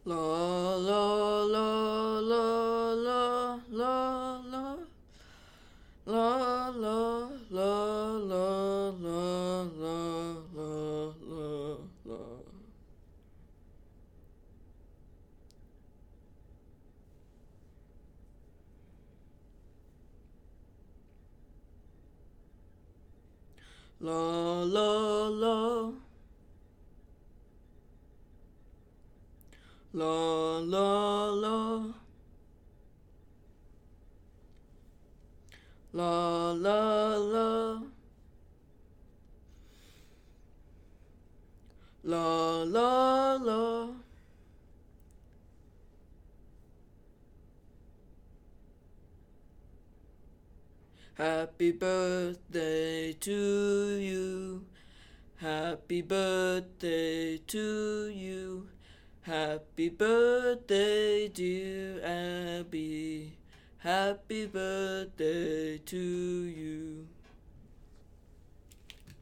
La la la la la la la la la la la la la la. La la la la la la la la la la la la. Happy birthday to you. Happy birthday to you. Happy birthday, dear Abby. Happy birthday to you.